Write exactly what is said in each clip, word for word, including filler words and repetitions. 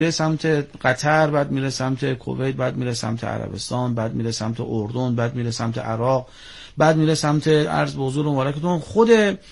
میره سمت قطر، بعد میره سمت کویت، بعد میره سمت عربستان، بعد میره سمت اردن، بعد میره سمت عراق، بعد میره سمت عرض به حضور مبارکتون خود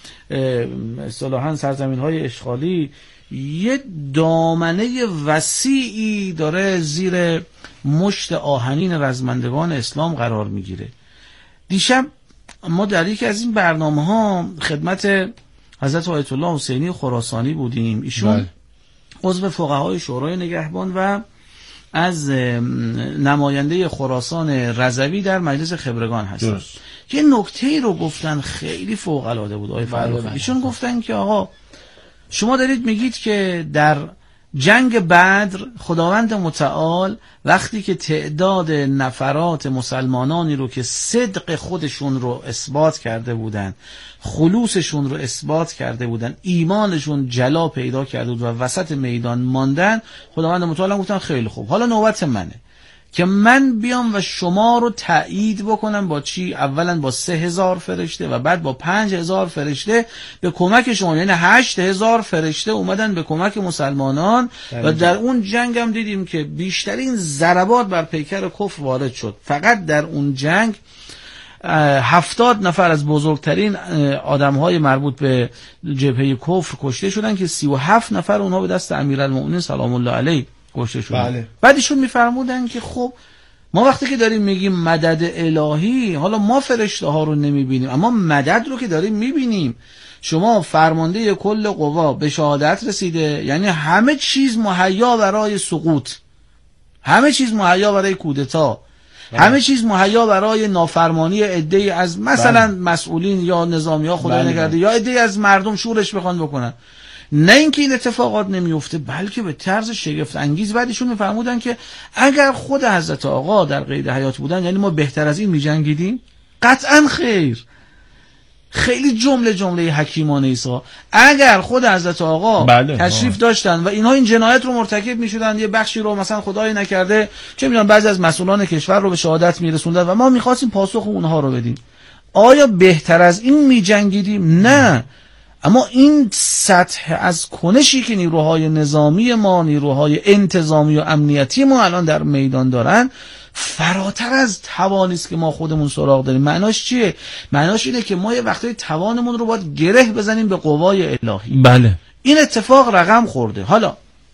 اصطلاحاً سرزمین‌های اشغالی یه دامنه وسیعی داره زیر مشت آهنین رزمندگان اسلام قرار میگیره. دیشب ما در یکی از این برنامه‌ها خدمت حضرت آیت الله حسینی خراسانی بودیم. ایشون عضو فقهای شورای نگهبان و از نماینده خراسان رضوی در مجلس خبرگان هستن. یه نکته‌ای رو گفتن خیلی فوق‌العاده بود آقای فرخی. ایشون گفتن که آقا شما دارید میگید که در جنگ بدر خداوند متعال وقتی که تعداد نفرات مسلمانانی رو که صدق خودشون رو اثبات کرده بودن، خلوصشون رو اثبات کرده بودن، ایمانشون جلا پیدا کرده بود و وسط میدان ماندن، خداوند متعال هم گفتن خیلی خوب، حالا نوبت منه که من بیام و شما رو تایید بکنم. با چی؟ اولا با سه هزار فرشته و بعد با پنج هزار فرشته به کمک شما، یعنی هشت هزار فرشته اومدن به کمک مسلمانان و در اون جنگ هم دیدیم که بیشترین ضربات بر پیکر کفر وارد شد. فقط در اون جنگ هفتاد نفر از بزرگترین آدمهای مربوط به جبهه کفر کشته شدن که سی و هفت نفر اونها به دست امیرالمؤمنین سلام الله علیه کشته شدن. بله. بعد ایشون میفرمودن که خب ما وقتی که داریم میگیم مدد الهی، حالا ما فرشته ها رو نمیبینیم اما مدد رو که داریم میبینیم. شما فرمانده کل قوا به شهادت رسیده، یعنی همه چیز مهیا برای سقوط، همه چیز مهیا برای کودتا، همه چیز مهیا برای نافرمانی عده‌ای از مثلا بله. مسئولین یا نظامی‌ها خدای بله. نکرده یا عده‌ای از مردم شورش بخوان بکنن. نه اینکه این اتفاقات نمیفته، بلکه به طرز شگفت انگیز. بعدشون میفرمودن که اگر خود حضرت آقا در قید حیات بودن یعنی ما بهتر از این میجنگیدیم؟ قطعا خیر. خیلی جمله جمله حکیمانه ایسا. اگر خود حضرت آقا بله. تشریف داشتن و اینها این جنایت رو مرتکب میشدن، یه بخشی رو مثلا خدای نکرده چه میدونم بعضی از مسئولان کشور رو به شهادت میرسوندن و ما میخواستیم پاسخ اونها رو بدیم، آیا بهتر از این میجنگیدیم؟ نه. اما این سطح از کنشی که نیروهای نظامی ما، نیروهای انتظامی و امنیتی ما الان در میدان دارن فراتر از توانی است که ما خودمون سراغ داریم. معناش چیه؟ معناش اینه که ما یه وقتایی توانمون رو باید گره بزنیم به قوای الهی. بله. این اتفاق رقم خورده. حالا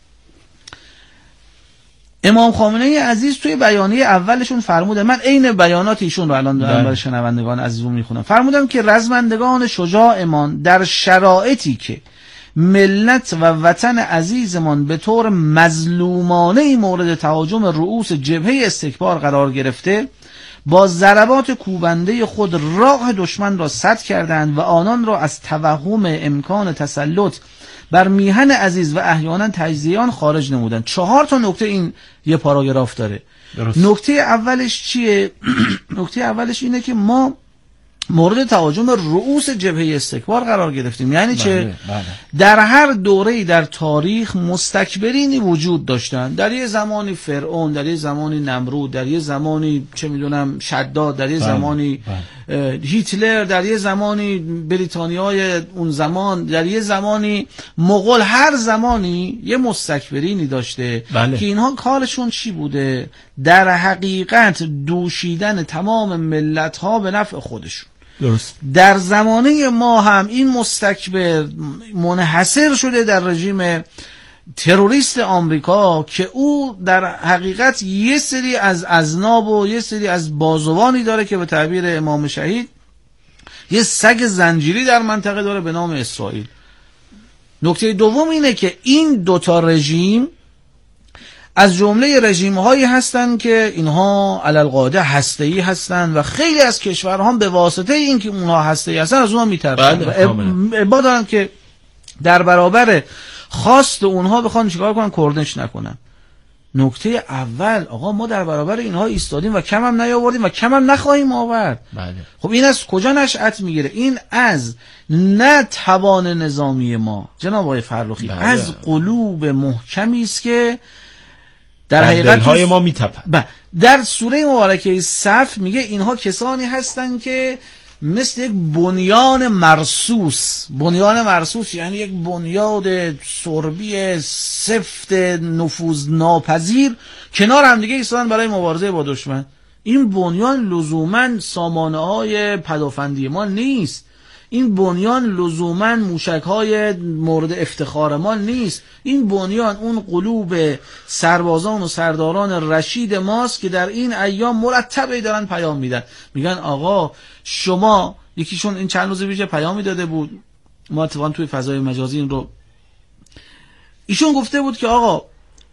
امام خامنه‌ای عزیز توی بیانیه اولشون فرموده، من عین بیانات ایشون رو الان دارم برای شنوندگان عزیزم میخونم، فرمودم که رزمندگان شجاعمان در شرایطی که ملت و وطن عزیزمان به طور مظلومانه مورد تهاجم رؤوس جبهه استکبار قرار گرفته، با ضربات کوبنده خود راه دشمن را سد کردند و آنان را از توهم امکان تسلط بر میهن عزیز و احیانا تجزیه‌آن خارج نمودن. چهار تا نکته این یه پاراگراف داره. درست. نکته اولش چیه؟ نکته اولش اینه که ما مورد تهاجم رؤوس جبهه استکبار قرار گرفتیم. یعنی چه؟ بله، بله. در هر دوره‌ای در تاریخ مستکبرینی وجود داشتن. در یه زمانی فرعون، در یه زمانی نمرود، در یه زمانی چه میدونم شداد، در یه بله، زمانی بله. هیتلر، در یه زمانی بریتانیای اون زمان، در یه زمانی مغول. هر زمانی یه مستکبرینی داشته بله. که اینها کارشون چی بوده؟ در حقیقت دوشیدن تمام ملت‌ها به نفع خودشون. درست. در زمانه ما هم این مستکبر منحصر شده در رژیم تروریست آمریکا که او در حقیقت یه سری از اذناب و یه سری از بازوانی داره که به تعبیر امام شهید یه سگ زنجیری در منطقه داره به نام اسرائیل. نکته دوم اینه که این دوتا رژیم از جمله رژیم هایی هستند که اینها علالقاعده هسته‌ای هستند و خیلی از کشورها به واسطه این که اونها هسته‌ای هستند از اونها میترسند و ابا دارن که در برابر خواست اونها بخوان چیکار کنن؟ کردنش نکنن. نکته اول آقا ما در برابر اینها ایستادیم و کم هم نیاوردیم و کم هم نخواهیم آورد. بله. خب این از کجا نشأت میگیره؟ این از نه توان نظامی ما جناب آقای فرخی، بله. از قلوب محکمی است که در حقیقت های ما میتپن. در سوره مبارکه صف میگه اینها کسانی هستن که مثل یک بنیان مرصوص. بنیان مرصوص یعنی یک بنیاد سربی سفت نفوذ ناپذیر کنار هم دیگه ایستادن برای مبارزه با دشمن. این بنیان لزوماً سامانه های پدافندی ما نیست، این بنیان لزوماً موشک های مورد افتخار ما نیست، این بنیان اون قلوب سربازان و سرداران رشید ماست که در این ایام مرتبه دارن پیام میدن، میگن آقا شما، یکیشون این چند روز پیش پیامی داده بود، ما اتفاقا توی فضای مجازی این رو، ایشون گفته بود که آقا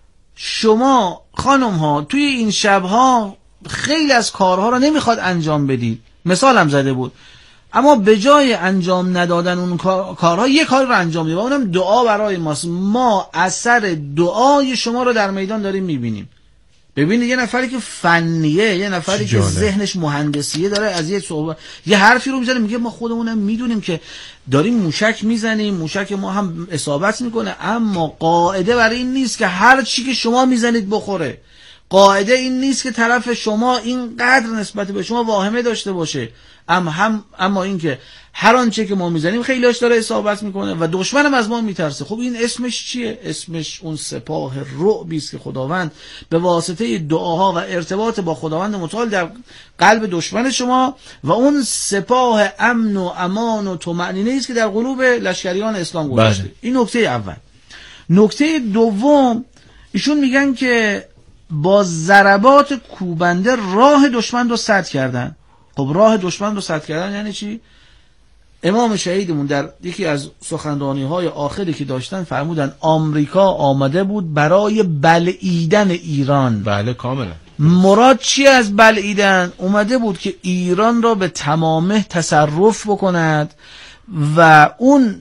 شما خانم ها توی این شبها خیلی از کارها رو نمیخواد انجام بدید، مثال هم زده بود، اما به جای انجام ندادن اون کارها یک کار رو انجام بدید و اونم دعا برای ماست. ما اثر دعای شما رو در میدان داریم میبینیم. ببینید یه نفری که فنیه، یه نفری که ذهنش مهندسیه داره از یه صحبت یه حرفی رو میزنه، میگه ما خودمونم میدونیم که داریم موشک میزنیم، موشک ما هم اصابت میکنه، اما قاعده برای این نیست که هر چی که شما میزنید بخوره. قاعده این نیست که طرف شما اینقدر نسبت به شما واهمه داشته باشه، اما هم اما این که هر آنچه که ما میزنیم خیلی هاش داره اصابت میکنه و دشمنم از ما میترسه. خب این اسمش چیه؟ اسمش اون سپاه رعبی است که خداوند به واسطه دعاها و ارتباط با خداوند متعال در قلب دشمن شما و اون سپاه امن و امان و طمأنینه است که در قلوب لشکریان اسلام گذاشته. این نکته اول. نکته دوم، ایشون میگن که با ضربات کوبنده راه دشمن رو سد کردن. خب راه دشمن رو سد کردن یعنی چی؟ امام شهیدمون در یکی از سخنرانی های آخری که داشتن فرمودن آمریکا آمده بود برای بلعیدن ایران. بله کاملا. مراد چی از بلعیدن؟ اومده بود که ایران را به تمامه تصرف بکند و اون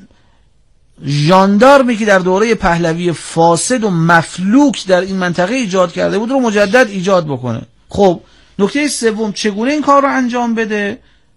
ژاندارمی که در دوره پهلوی فاسد و مفلوک در این منطقه ایجاد کرده بود رو مجدد ایجاد بکنه. خب نکته سوم، چگونه این کار رو انجام بده؟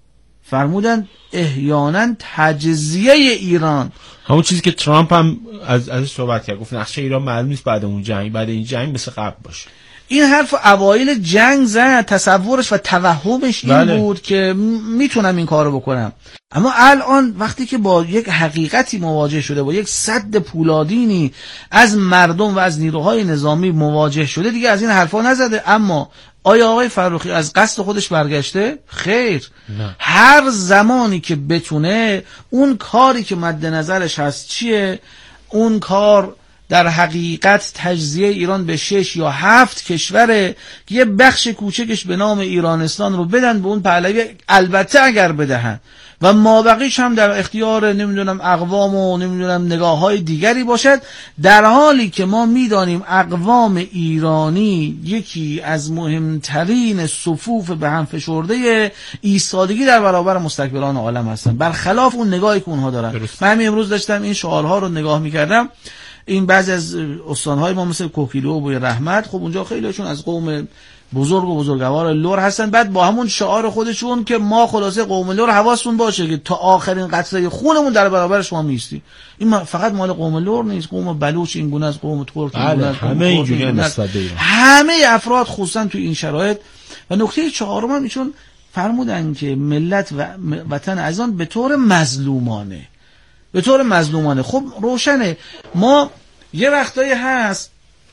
فرمودن احیانا تجزیه ایران، همون چیزی که ترامپ هم از ازش صحبت کرد، گفت نقشه ایران معلوم نیست بعد اون جنگ، بعد این جنگ مثل قبل باشه. این حرف اوایل جنگ زد، تصورش و توهمش این بله. بود که میتونم این کارو بکنم، اما الان وقتی که با یک حقیقتی مواجه شده، با یک سد پولادینی از مردم و از نیروهای نظامی مواجه شده، دیگه از این حرفا نزده. اما آیا آقای فروخی از قصد خودش برگشته؟ خیر. نه. هر زمانی که بتونه اون کاری که مد نظرش هست چیه؟ اون کار در حقیقت تجزیه ایران به شش یا هفت کشوره که یه بخش کوچکش به نام ایرانستان رو بدن به اون پهلوی، البته اگر بدهن و مابقیش هم در اختیار نمیدونم اقوام و نمیدونم نگاه های دیگری باشد، در حالی که ما میدانیم اقوام ایرانی یکی از مهمترین صفوف به هم فشرده ایستادگی در برابر مستکبران عالم هستن، برخلاف اون نگاهی که اونها دارن. درست. من همین امروز داشتم این شعارها رو نگاه میکردم، این بعضی از استانهای ما مثل کوکیلو و بوی رحمت، خب اونجا خیلیشون از قوم بزرگ و بزرگوار لور هستن، بعد با همون شعار خودشون که ما خلاصه قوم لور حواستون باشه که تا آخرین قطره خونمون در برابر شما میستی. این فقط مال قوم لور نیست، قوم بلوچ این گونه است، قوم ترک این گونه است، همه اینجوری نسبت به ایران، همه افراد خصوصا تو این شرایط. و نکته چهارم هم ایشون فرمودن که ملت و وطن از آن به طور مظلومانه، به طور مظلومانه. خب روشنه، ما یه وقتایی هست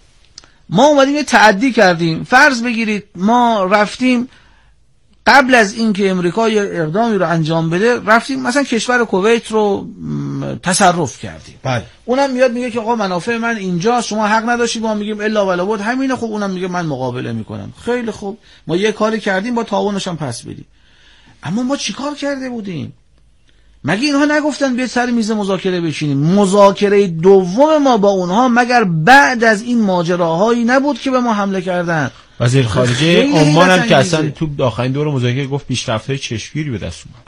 ما اومدیم یه تعدی کردیم، فرض بگیرید ما رفتیم قبل از اینکه امریکا یه اقدامی رو انجام بده، رفتیم مثلا کشور کویت رو تصرف کردیم. بله. اونم میاد میگه که آقا منافع من اینجا، شما حق نداشتید. ما میگیم الا ولا بود همینه. خب اونم میگه من مقابله میکنم. خیلی خوب، ما یه کاری کردیم با تعاونش هم پس بدیم. اما ما چیکار کرده بودیم؟ مگه اینها نگفتن بیاید سر میز مذاکره بشینیم؟ مذاکره دوم ما با اونها مگر بعد از این ماجراهایی نبود که به ما حمله کردن؟ وزیر خارجه عمان هم که اصلا تو آخرین دور مذاکره گفت پیشرفت‌های چشمگیری به دست اومد.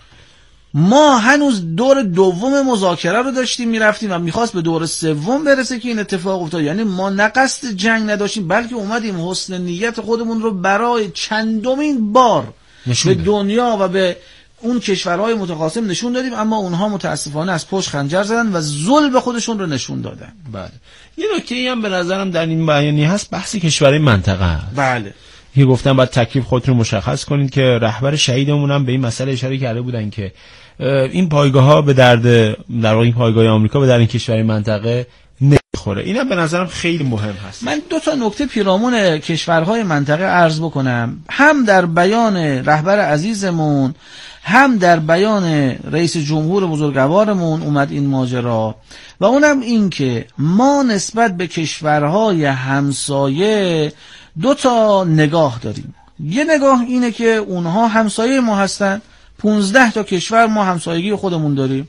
ما هنوز دور دوم مذاکره رو داشتیم میرفتیم و میخواست به دور سوم برسه که این اتفاق افتاد. یعنی ما نه قصد جنگ نداشتیم، بلکه اومدیم حسن نیت خودمون رو برای چندمین بار به دنیا و به اون کشورهای متخاصم نشون دادیم، اما اونها متاسفانه از پشت خنجر زدن و ظلم خودشون رو نشون دادن. بله. یه نکته هم به نظرم در این بیانیه هست، بحث کشورهای منطقه هست. بله. که گفتن باید تکلیف خودتون مشخص کنید، که رهبر شهیدمون هم به این مسئله اشاره کرده بودن که این پایگاه‌ها به درد در واقع این پایگاه آمریکا به درد این کشور منطقه نمیخوره. اینم به نظرم خیلی مهم هست. من دو تا نکته پیرامون کشورهای منطقه عرض بکنم، هم در بیان رهبر عزیزمون هم در بیان رئیس جمهور بزرگوارمون اومد این ماجرا، و اونم این که ما نسبت به کشورهای همسایه دو تا نگاه داریم. یه نگاه اینه که اونها همسایه ما هستن، پونزده تا کشور ما همسایگی خودمون داریم،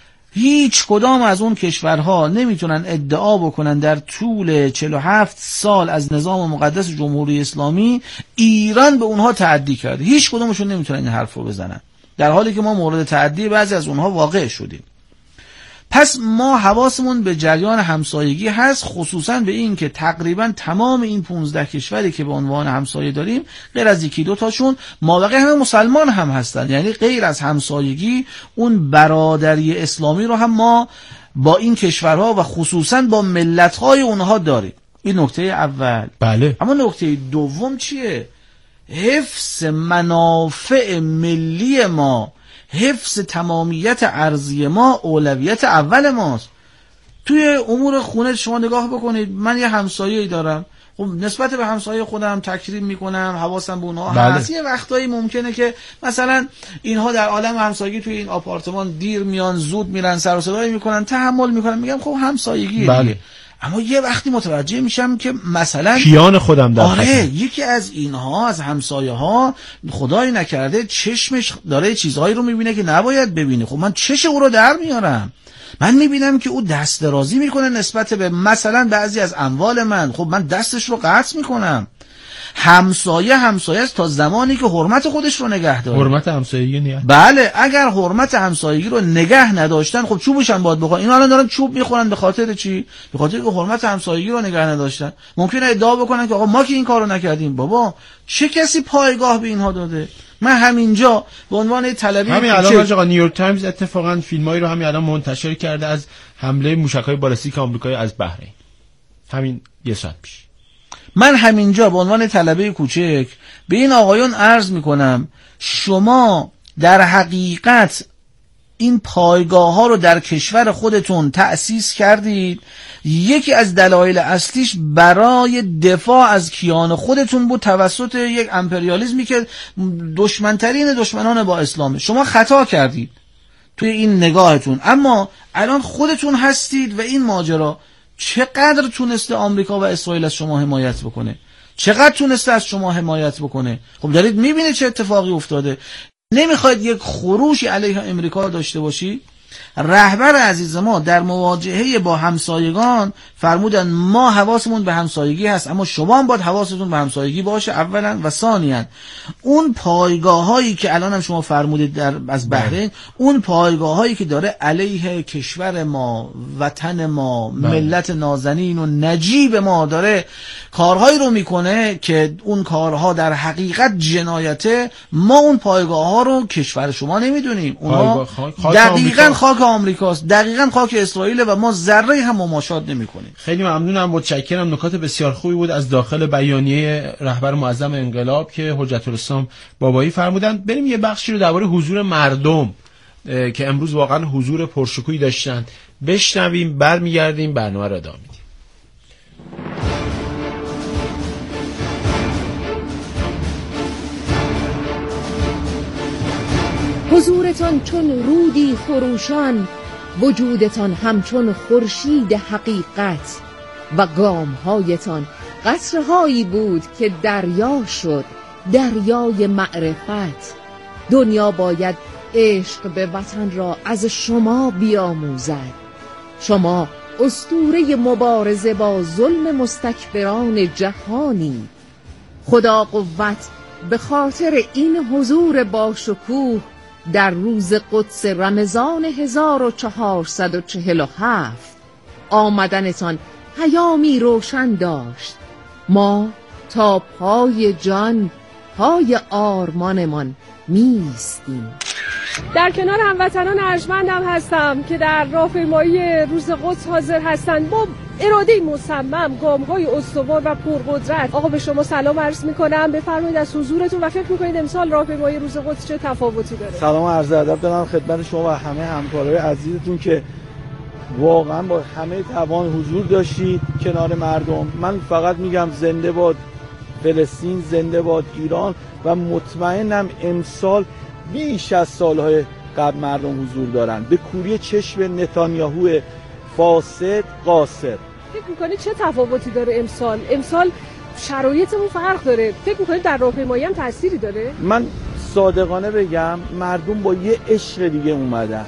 هیچ کدام از اون کشورها نمیتونن ادعا بکنن در طول چهل و هفت سال از نظام مقدس جمهوری اسلامی ایران به اونها تعدی کرده، هیچ کدومشون نمیتونن این حرف رو بزنن، در حالی که ما مورد تعدی بعضی از اونها واقع شدیم. پس ما حواسمون به جریان همسایگی هست، خصوصا به این که تقریبا تمام این پونزده کشوری که به عنوان همسایه داریم غیر از یکی دو تاشون مابقی همه مسلمان هم هستن، یعنی غیر از همسایگی اون برادری اسلامی رو هم ما با این کشورها و خصوصا با ملت‌های اونها داریم. این نکته اول. بله. اما نکته دوم چیه؟ حفظ منافع ملی ما، حفظ تمامیت ارضی ما اولویت اول ماست. توی امور خونه شما نگاه بکنید، من یه همسایه‌ای دارم، خب نسبت به همسایه خودم تکریم میکنم، حواسم به اونها هست. یه وقتایی ممکنه که مثلا اینها در عالم همسایگی توی این آپارتمان دیر میان، زود میرن، سر و صدایی میکنن، تحمل میکنن، میگم خب همسایگیه بله. دیگه. اما یه وقتی متوجه میشم که مثلا کیان خودم در آره خطر. یکی از اینها، از همسایه ها خدای نکرده چشمش داره چیزهایی رو میبینه که نباید ببینه، خب من چش او رو در میارم، من میبینم که او دست درازی میکنه نسبت به مثلا بعضی از اموال من، خب من دستش رو قطع میکنم. همسایه همسایه است تا زمانی که حرمت خودش رو نگه داره. حرمت همسایگی نیست. بله، اگر حرمت همسایگی رو نگه نداشتن خب چوبش هم باید بخورن. اینا الان دارن چوب میخورن به خاطر چی؟ به خاطر که حرمت همسایگی رو نگه نداشتن. ممکنه ادعا بکنن که آقا ما که این کارو نکردیم. بابا چه کسی پایگاه به اینها داده؟ من همینجا به عنوان طلبی همین الان آقا نیویورک تایمز اتفاقا فیلمایی رو همین الان منتشر کرده از حمله موشک‌های بالستیک آمریکایی از بحرین، همین یه ساعت پیش. من همینجا به عنوان طلبه کوچک به این آقایون عرض میکنم، شما در حقیقت این پایگاه ها رو در کشور خودتون تأسیس کردید. یکی از دلایل اصلیش برای دفاع از کیان خودتون بود توسط یک امپریالیسمی که دشمنترین دشمنان با اسلامه. شما خطا کردید توی این نگاهتون، اما الان خودتون هستید و این ماجرا چقدر تونسته آمریکا و اسرائیل از شما حمایت بکنه، چقدر تونسته از شما حمایت بکنه. خب دارید میبینید چه اتفاقی افتاده. نمیخواید یک خروشی علیه امریکا داشته باشی؟ رهبر عزیز ما در مواجهه با همسایگان فرمودن ما حواسمون به همسایگی هست، اما شما هم باید حواستون به همسایگی باشه اولا، و ثانیا اون پایگاه هایی که الان هم شما فرمودید در از بحرین، اون پایگاه هایی که داره علیه کشور ما، وطن ما، ملت نازنین و نجیب ما داره کارهایی رو میکنه که اون کارها در حقیقت جنایته. ما اون پایگاه ها رو کشور شما نمیدونیم، اونها دقیقاً خاک آمریکاست، دقیقاً خاک اسرائیل و ما ذره هم مماشات نمی‌کنیم. خیلی ممنونم، متشکرم. نکات بسیار خوبی بود از داخل بیانیه رهبر معظم انقلاب که حجت الاسلام بابایی فرمودن. بریم یه بخشی رو درباره حضور مردم که امروز واقعا حضور پرشکوهی داشتن بشنویم، برمیگردیم برنامه رو ادامه میدیم. حضورتان چون رودی خروشان، وجودتان همچون خورشید حقیقت، و گامهایتان قطرهایی بود که دریا شد، دریای معرفت. دنیا باید عشق به وطن را از شما بیاموزد. شما اسطوره مبارزه با ظلم مستکبران جهانی. خدا قوت به خاطر این حضور باشکوه در روز قدس رمضان هزار و چهارصد و چهل و هفت آمدنتان پیامی روشن داشت. ما تا پای جان، پای آرمانمان میستیم. در کنار هموطنان ارجمندم هستم که در راهپیمایی روز قدس حاضر هستند. با اراده مصمم، گام‌های استوار و پرقدرت. آقا به شما سلام عرض می‌کنم، بفرمایید از حضورتون و فکر می‌کنید امسال راهپیمایی روز قدس چه تفاوتی داره؟ سلام و عرض ادب دارم خدمت شما و همه همکارای عزیزتون که واقعا با همه توان حضور داشتید کنار مردم. من فقط میگم زنده باد فلسطین، زنده باد ایران و مطمئنم امسال بیش از سالهای قبل مردم حضور دارن. به کوری چشم نتانیاهو فاسد قاصر. فکر می‌کنید چه تفاوتی داره امسال؟ امسال شرایطمون فرق داره. فکر می‌کنید در راهپیمایی هم تأثیری داره؟ من صادقانه بگم مردم با یه عشق دیگه اومدن،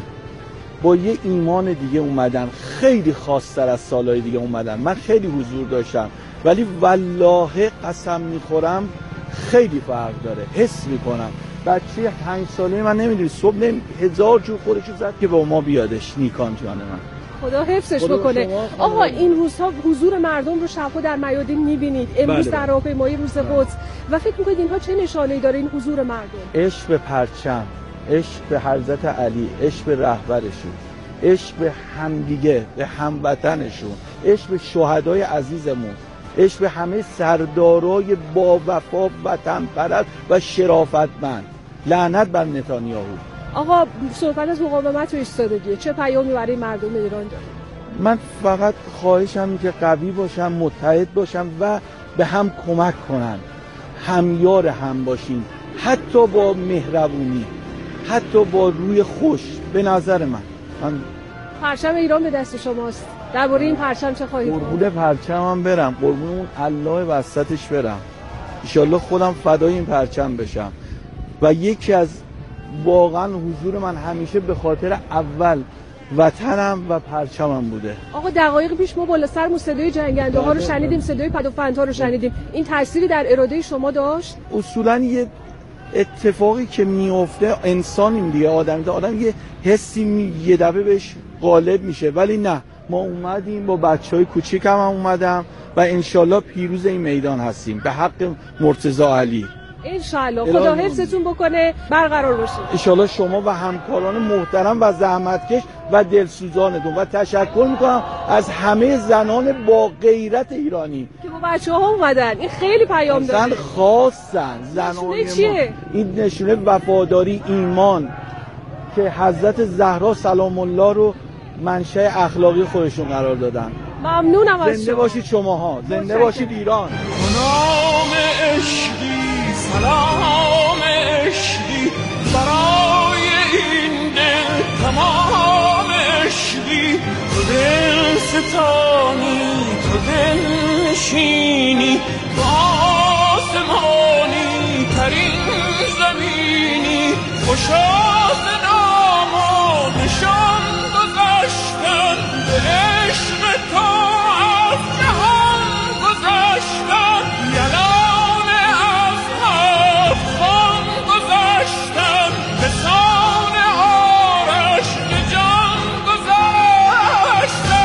با یه ایمان دیگه اومدن، خیلی خاص‌تر از سالهای دیگه اومدن. من خیلی حضور داشتم ولی والله قسم میخورم خیلی فرق داره. حس میکنم بچه پنج ساله من نمیدونی صبح نمی... هزار جور خودشو زد که با ما بیادش. نیکان جان من، خدا حفظش بکنه. آقا این روزها حضور مردم رو شبها در میادین میبینید، امروز بله در راهپیمایی روز قدس و فکر میکنید اینها چه نشانه‌ای داره این حضور مردم؟ عشق به پرچم، عشق به حضرت علی، عشق به رهبرشون، عشق به همدیگه، به هموطنشون، عشق به شهدای عزیزمون، عشق به همه سردارای با وفا وطن پرست و شرافتمند. لعنت بر نتانیاهو. آقا صحبت از مقاومت و ایستادگی چه پیامی برای مردم ایران داره؟ من فقط خواهشم اینه که قوی باشم، متحد باشم و به هم کمک کنن، همیار هم باشیم، حتی با مهربونی، حتی با روی خوش. به نظر من من پرچم ایران به دست شماست. درباره این پرچم چه خواهید گفت؟ قربون پرچمم برم، قربون اون الله وسطش برم. ان شاءالله خودم فدای این پرچم بشم. و یکی از واقعا حضور من همیشه به خاطر اول وطنم و پرچمم بوده. آقا دقایق پیش ما بالا سرمون صدای جنگنده ها رو شنیدیم، صدای پدافندها رو شنیدیم. این تأثیری در اراده شما داشت؟ اصولا یه اتفاقی که میفته انسانیم دیگه، آدم ده آدم یه حسی می... یه دفعه بهش غالب میشه. ولی نه، ما اومدیم با بچهای کوچیکم هم اومدم و انشالله پیروز این میدان هستیم به حق مرتضی علی. انشالله خدا حفظتون بکنه، برقرار باشید انشالله. شما و همکاران محترم و زحمتکش و دلسوزانتون و تشکر میکنم از همه زنان با غیرت ایرانی که با بچه ها اومدن. این خیلی پیام داره. زن خاصن، زنان چیه؟ این نشونه وفاداری، ایمان که حضرت زهرا سلام الله رو منشأ اخلاقی خودشون قرار دادن. ممنونم از شما. زنده باشید شماها، زنده باشید ایران. نام عشقی، سلام عشقی برای این دل، تمام عشقی. تو دل ستانی، تو دل نشینی، تو آسمانی ترین زمینی. خوشاز نام و نشان گذاشتن، به عشق تو از جهان گذاشتن. یلان از هفتان گذاشتن، به سان آرش به جان گذاشتن.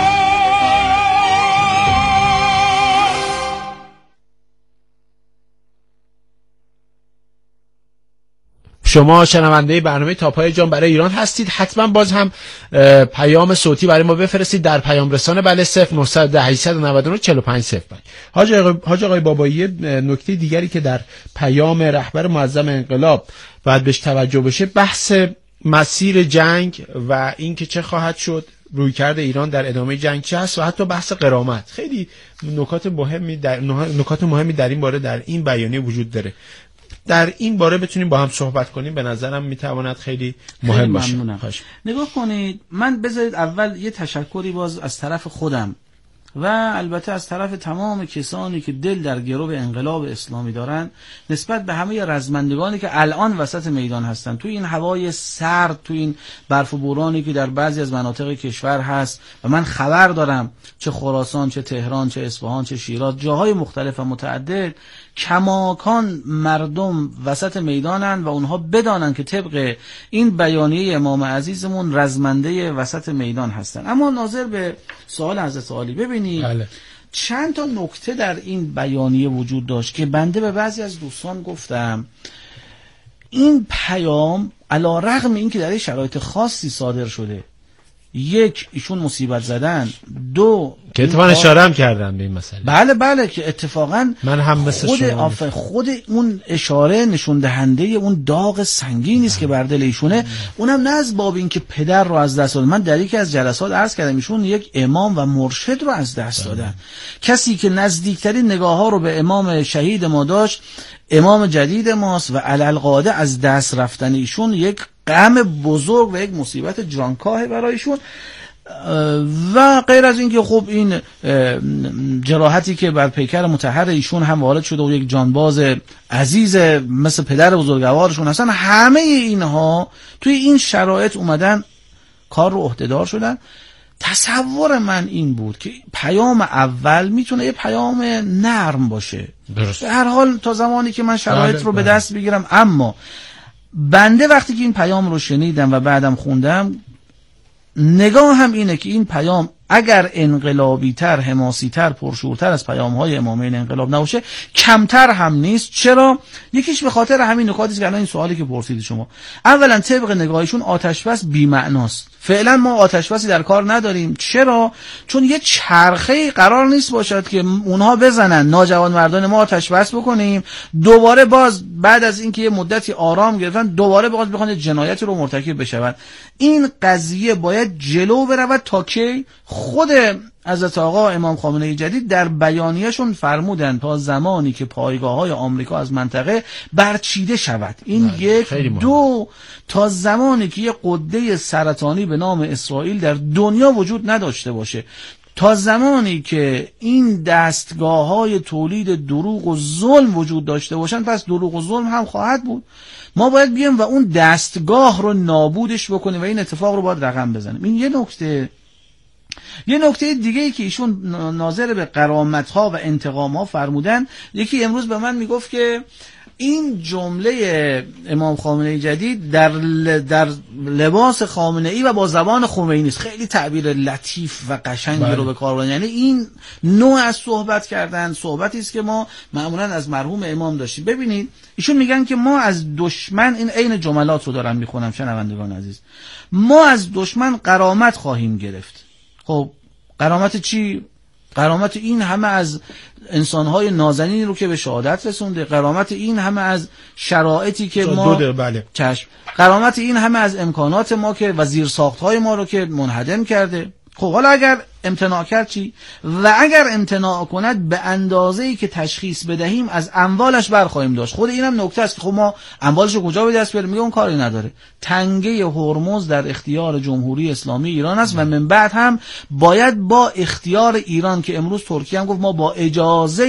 شما شنونده برنامه تاپای جان برای ایران هستید. حتما باز هم پیام صوتی برای ما بفرستید در پیام رسانه بله صفر نه یک صفر هشت نه نه چهار پنج صفر پنج. حاج آقای حاج آقای بابایی، نکته دیگری که در پیام رهبر معظم انقلاب باید بهش توجه بشه بحث مسیر جنگ و اینکه چه خواهد شد، رویکرد ایران در ادامه جنگ چه است و حتی بحث غرامت. خیلی نکات مهمی در نکات مهمی در این باره در این بیانیه وجود داره. در این باره بتونیم با هم صحبت کنیم، به نظرم میتواند خیلی مهم باشه. نگاه کنید، من بذارید اول یه تشکری باز از طرف خودم و البته از طرف تمام کسانی که دل در گرو انقلاب اسلامی دارن نسبت به همه رزمندگانی که الان وسط میدان هستن، تو این هوای سرد، تو این برف و بورانی که در بعضی از مناطق کشور هست و من خبر دارم چه خراسان، چه تهران، چه اصفهان، چه شیراز، جاهای مختلف و متعدد کماکان مردم وسط میدانن و اونها بدانن که طبق این بیانیه امام عزیزمون رزمنده وسط میدان هستن. اما ناظر به سوال حضرت عالی، ببینید بله. چند تا نکته در این بیانیه وجود داشت که بنده به بعضی از دوستان گفتم این پیام علی رغم این که در شرایط خاصی صادر شده، یک ایشون مصیبت زدن، دو که اتفاقا اشاره هم کردن به این مسئله. بله بله که اتفاقا من هم مثل خود شما آف... خود اون اشاره نشون دهنده اون داغ سنگینی است که بر دل ایشونه. اونم نه از باب این که پدر رو از دست دادن. من در یکی از جلسات عرض کردم ایشون یک امام و مرشد رو از دست دادن. کسی که نزدیکترین نگاه ها رو به امام شهید ما داشت، امام جدید ماست، و علالقاده از دست رفتن ایشون یک غم بزرگ و یک مصیبت جانکاه برایشون. و غیر از این که خب این جراحتی که بر پیکر مطهر ایشون هم وارد شده و یک جانباز عزیز مثل پدر بزرگوارشون هستن، همه اینها توی این شرایط اومدن کار رو عهدهدار شدن. تصور من این بود که پیام اول میتونه یه پیام نرم باشه، درست. به هر حال تا زمانی که من شرایط رو به دست بگیرم. اما بنده وقتی که این پیام رو شنیدم و بعدم خوندم، نگاه هم اینه که این پیام اگر انقلابی تر، حماسی تر، پرشورتر از پیام های امامین انقلاب نباشه، کمتر هم نیست. چرا؟ یکیش به خاطر همین نکاتی که الان این سوالی که پرسید شما، اولا طبق نگاهشون آتشبس بی‌معناست. فعلا ما آتشبسی در کار نداریم. چرا؟ چون یه چرخه قرار نیست باشد که اونها بزنن، ناجوان مردان ما آتشبس بکنیم، دوباره باز بعد از اینکه یه مدتی آرام گرفتن دوباره باز بخوان جنایتی رو مرتکب بشن. این قضیه باید جلو برود تا که خود حضرت آقا امام خامنه‌ای جدید در بیانیه‌شون فرمودن تا زمانی که پایگاه‌های آمریکا از منطقه برچیده شود. این یک. دو، تا زمانی که یک غده سرطانی به نام اسرائیل در دنیا وجود نداشته باشه، تا زمانی که این دستگاه‌های تولید دروغ و ظلم وجود داشته باشن، پس دروغ و ظلم هم خواهد بود. ما باید بیایم و اون دستگاه رو نابودش بکنیم و این اتفاق رو باید رقم بزنیم. این یه نکته. یه نکته دیگه ای که ایشون ناظر به غرامت‌ها و انتقام‌ها فرمودن، یکی امروز به من میگفت که این جمله امام خامنه‌ای جدید در در لباس خامنه‌ای و با زبان خمینی است. خیلی تعبیر لطیف و قشنگی بله. رو به کار بردن. یعنی این نوع از صحبت کردن صحبتی است که ما معمولا از مرحوم امام داشتیم. ببینید ایشون میگن که ما از دشمن، این عین جملات رو دارم میخونم شنوندگان عزیز، ما از دشمن غرامت خواهیم گرفت. خب غرامت چی؟ غرامت این همه از انسانهای نازنینی رو که به شهادت رسونده، غرامت این همه از شرایطی که ما بله. چشم، غرامت این همه از امکانات ما که و زیرساختهای ما رو که منهدم کرده. خب حالا اگر امتناع کرد چی؟ و اگر امتناع کند به اندازه‌ای که تشخیص بدهیم از اموالش برخواهیم داشت. خود اینم نکته است که خب ما اموالش رو کجا به دست بیاریم؟ میگه اون کاری نداره. تنگه هرمز در اختیار جمهوری اسلامی ایران است و من بعد هم باید با اختیار ایران، که امروز ترکیه هم گفت ما با اجازه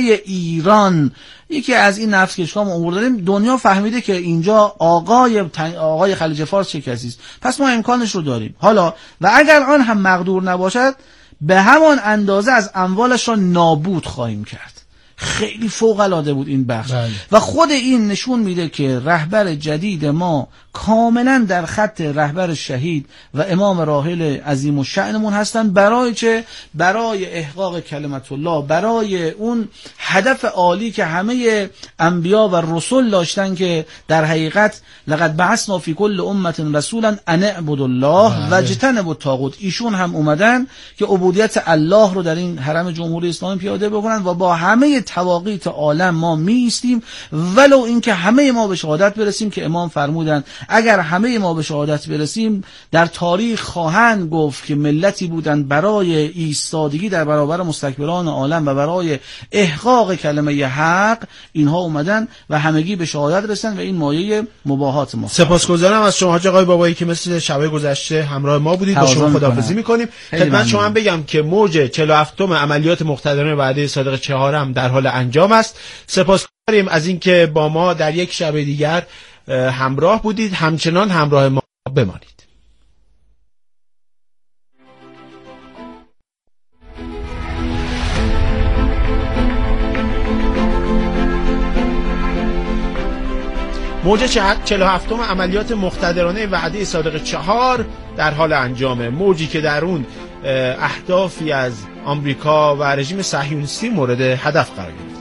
ایران یکی از این نفس کشی‌ها ما عبور دادیم. دنیا فهمیده که اینجا آقای آقای خلیج فارس چه کسی است، پس ما امکانش رو داریم. حالا و اگر آن هم مقدور نباشد به همان اندازه از اموالش را نابود خواهیم کرد. خیلی فوق العاده بود این بخش بله. و خود این نشون میده که رهبر جدید ما کاملا در خط رهبر شهید و امام راحل عظیم الشأنمون هستن. برای چه؟ برای احقاق کلمت الله، برای اون هدف عالی که همه انبیا و رسول داشتن که در حقیقت لقد بعثنا فی کل امة رسولا ان اعبدوا الله واجتنبوا الطاغوت. ایشون هم اومدن که عبودیت الله رو در این حرم جمهوری اسلامی پیاده بکنن و با همه تواقیت عالم ما می ایستیم، ولو اینکه همه ما به شهادت برسیم که امام فرمودن اگر همه ما به شهادت برسیم در تاریخ خواهند گفت که ملتی بودند برای ایستادگی در برابر مستکبران عالم و برای احقاق کلمه حق، اینها اومدن و همگی به شهادت رسیدن و این مایه مباهات ما. سپاسگزارم از شما حاج آقای بابایی که مثل شب گذشته همراه ما بودید. با شما خداحافظی می‌کنیم. خدمت شما هم بگم که موج چهل و هفتم عملیات مقتدرانه وعده صادق چهارم در حال انجام است. سپاسگزاریم از اینکه با ما در یک شب دیگر همراه بودید. همچنان همراه ما بمانید. موج چهل و هفتم عملیات مقتدرانه وعده صادق چهار در حال انجامه. موجی که در اون اهدافی از آمریکا و رژیم صهیونیستی مورد هدف قرار گرفت.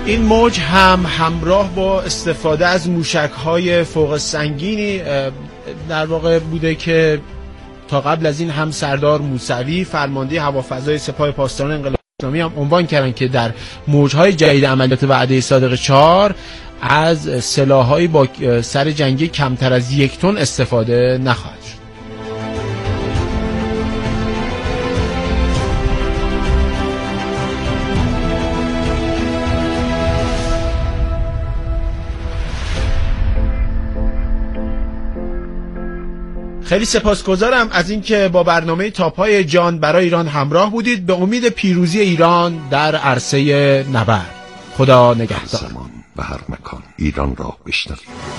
این موج هم همراه با استفاده از موشک‌های فوق سنگینی در واقع بوده که تا قبل از این هم سردار موسوی فرمانده هوافضای سپاه پاسداران انقلاب اسلامی هم عنوان کردن که در موج‌های جدید عملیات وعده صادق چهار از سلاح‌های با سر جنگی کمتر از یک تن استفاده نخواهد شد. خیلی سپاسگزارم از اینکه با برنامه تاپ‌های جان برای ایران همراه بودید. به امید پیروزی ایران در عرصه نبرد. خدا نگهدار. هر زمان و هر مکان ایران را بشنوید.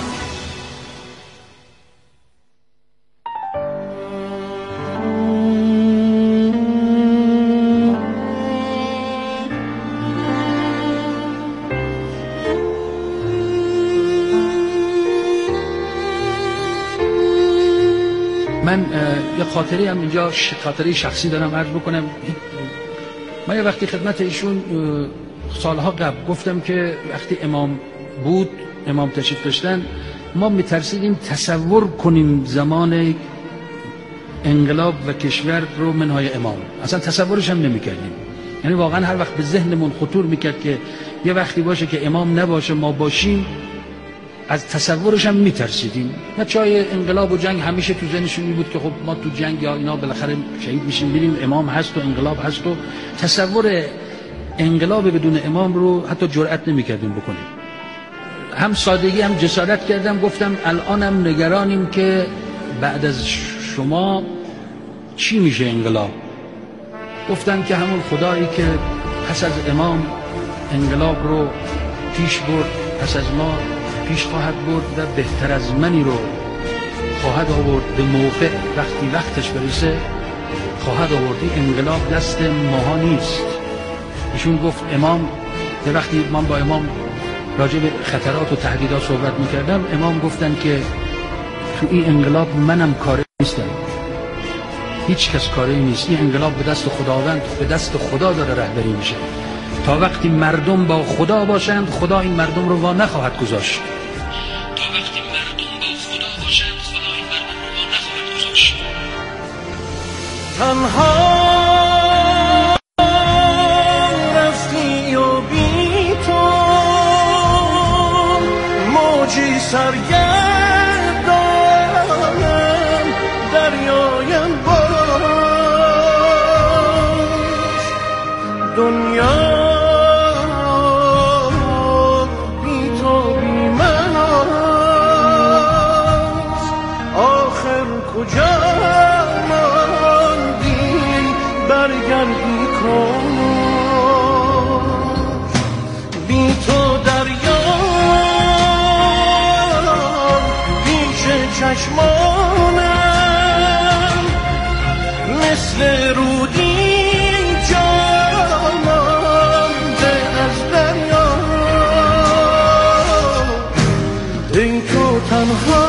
من یه خاطره هم اینجا خاطره شخصی دارم عرض بکنم. من یه وقتی خدمت ایشون سالها قبل گفتم که وقتی امام بود، امام تشریف داشتن، ما میترسیدیم تصور کنیم زمان انقلاب و کشور رو منهای امام، اصلا تصورش هم نمیکردیم. یعنی واقعا هر وقت به ذهنمون خطور میکرد که یه وقتی باشه که امام نباشه ما باشیم، از تصورش هم میترسیدیم. بچهای انقلاب و جنگ همیشه تو ذهنشون بود که خب ما تو جنگ یا اینا بالاخره شهید میشیم، میریم امام هست و انقلاب هست و تصور انقلاب بدون امام رو حتی جرئت نمیکردیم بکنیم. هم سادگی هم جسارت کردم، گفتم الانم نگرانیم که بعد از شما چی میشه انقلاب. گفتن که همون خدایی که پس از امام انقلاب رو پیش برد پس از ما پیش خواهد برد و بهتر از منی رو خواهد آورد به موقع، وقتی وقتش برسه خواهد آورد. این انقلاب دست ماها نیست. ایشون گفت امام، وقتی من با امام راجع به خطرات و تهدیدات صحبت میکردم، امام گفتن که تو این انقلاب منم کاری نیستم، هیچ کس کاری نیست، این انقلاب به دست خداوند، به دست خدا داره رهبری میشه. تا وقتی مردم با خدا باشند خدا این مردم رو وا نخواهد گذاشت. تا وقتی مردم با خدا باشند خدا این مردم رو وا نخواهد گذاشت. تنها رفتی و بی تو موجی سرگردانم دریایم باش، دنیا بی تو دریا پیش چشمانم مثل رودی جانم ده از دریا. ای تو تنها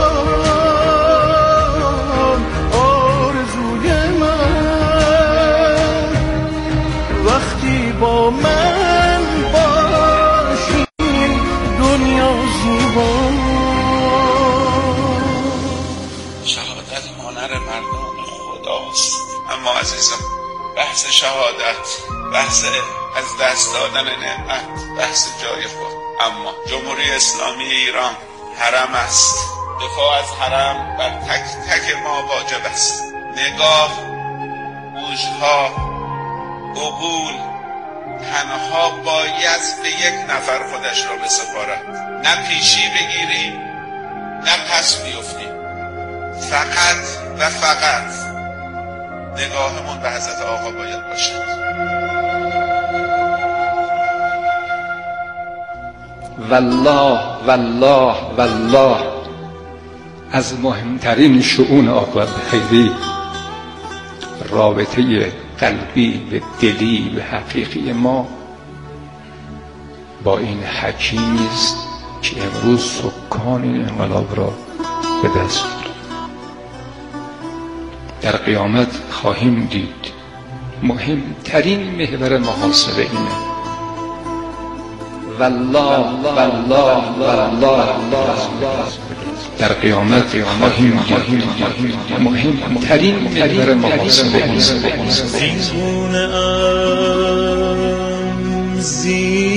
با من باشی دنیا زیبا. شهادت هنر مردم خداست. اما عزیزم بحث شهادت، بحث از دست دادن نعمت، بحث جای خود. اما جمهوری اسلامی ایران حرم است. دفاع از حرم بر تک تک ما واجب است. نگاه، گوشها، عقول تنها باید به یک نفر خودش را بسپارد. نه پیشی بگیریم نه پس بیفتیم. فقط و فقط نگاهمون به حضرت آقا باید باشد. والله والله والله از مهمترین شؤون عاقبت خیری رابطه قلبی و دلی و حقیقی ما با این حکیمی است که امروز سکان این انقلاب را به دست بود. در قیامت خواهیم دید مهمترین محور محاسبه اینه والله والله والله در قیامت خواهیم مهمترین محور محاسبه اینگونه ام زیر